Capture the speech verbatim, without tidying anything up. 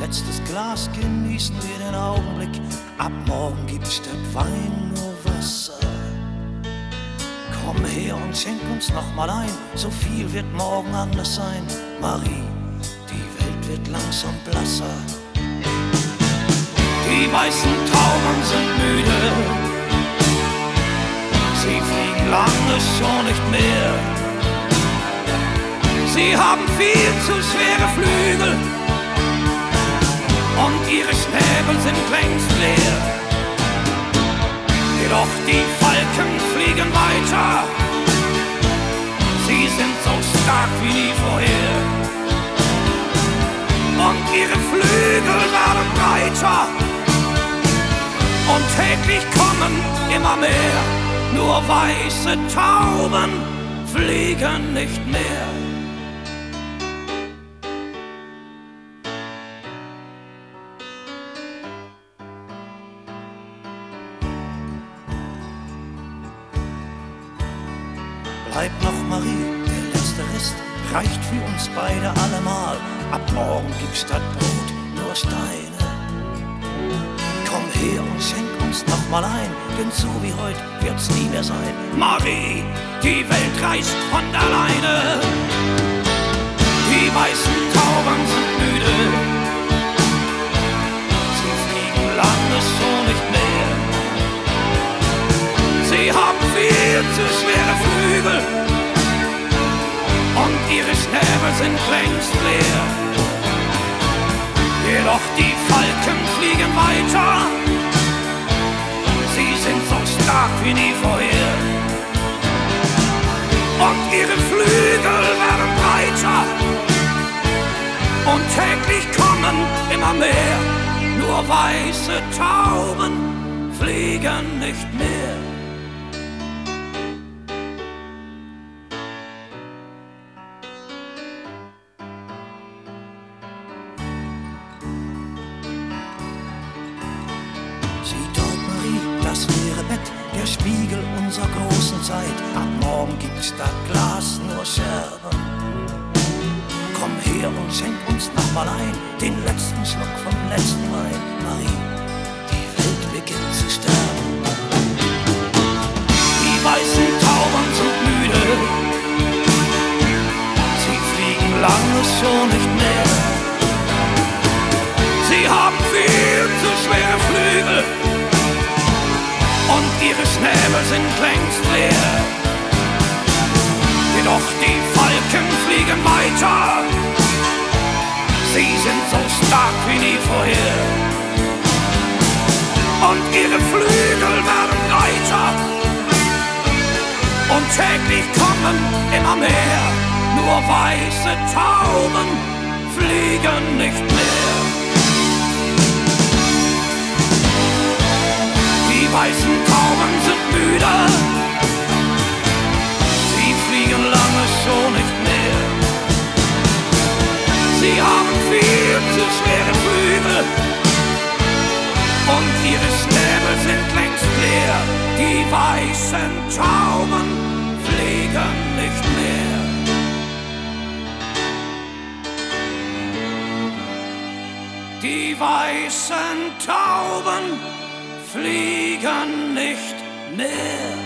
letztes Glas genießen wir den Augenblick. Ab morgen gibt's statt Wein nur Wasser. Komm her und schenk uns noch mal ein, so viel wird morgen anders sein. Marie, die Welt wird langsam blasser. Die weißen Tauben sind müde, sie fliegen lange schon nicht mehr. Sie haben viel zu schwere Flügel und ihre Schnäbel sind längst leer. Jedoch die Falken fliegen weiter, sie sind so stark wie nie vorher. Und ihre Flügel werden breiter und täglich kommen immer mehr. Nur weiße Tauben fliegen nicht mehr. Bleib noch, Marie, der letzte Rest reicht für uns beide allemal. Ab morgen gibt's statt Brot nur Steine. Komm her und schenk uns noch mal ein, denn so wie heute wird's nie mehr sein. Marie, die Welt reist von alleine. Die weißen Tauben sind müde, sie fliegen lange schon nicht mehr. Sie haben viel zu schwere Flügel und ihre Schnäbel sind längst leer. Jedoch die Falken fliegen weiter, sie sind so stark wie nie vorher. Und ihre Flügel werden breiter und täglich kommen immer mehr. Nur weiße Tauben fliegen nicht mehr. Sieh dort, Marie, das leere Bett, der Spiegel unserer großen Zeit. Ab morgen gibt's statt Glas nur Scherben. Komm her und schenk uns noch mal ein, den letzten Schluck vom letzten Wein. Marie, die Welt beginnt zu sterben. Die weißen Tauben sind müde, sie fliegen lange schon nicht mehr. Sie haben viel zu schwere Flügel und ihre Schnäbel sind längst leer. Jedoch die Falken fliegen weiter, sie sind so stark wie nie vorher. Und ihre Flügel werden breiter und täglich kommen immer mehr. Nur weiße Tauben fliegen nicht mehr. Die weißen Tauben sind müde, sie fliegen lange schon nicht mehr. Sie haben viel zu schwere Flügel und ihre Schnäbel sind längst leer. Die weißen Tauben fliegen nicht mehr. Die weißen Tauben fliegen nicht mehr.